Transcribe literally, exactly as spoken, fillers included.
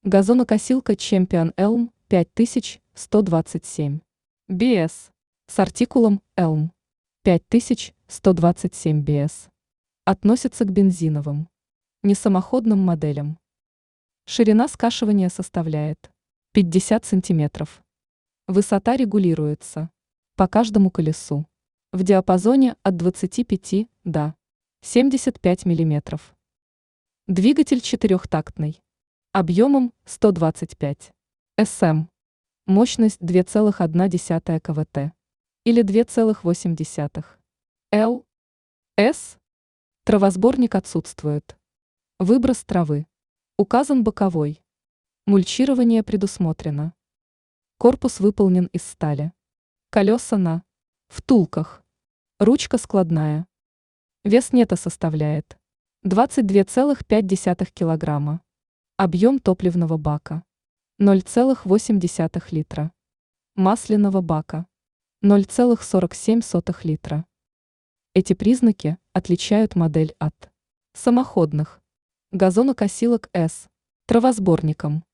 Газонокосилка Champion Elm пять тысяч сто двадцать семь. би эс. С артикулом Elm пять тысяч сто двадцать семь би эс. Относится к бензиновым, несамоходным моделям. Ширина скашивания составляет пятьдесят сантиметров. Высота регулируется по каждому колесу в диапазоне от двадцати пяти до семидесяти пяти миллиметров. Двигатель четырехтактный. Объемом сто двадцать пять см. Мощность два целых одна десятая киловатт или два целых восемь десятых. Л. С. Травосборник отсутствует. Выброс травы. Указан боковой. Мульчирование предусмотрено. Корпус выполнен из стали. Колеса на втулках. Ручка складная. Вес нета составляет двадцать два целых пять десятых килограмма. Объем топливного бака ноль целых восемь десятых литра. Масляного бака ноль целых сорок семь сотых литра. Эти признаки отличают модель от самоходных газонокосилок С травосборником.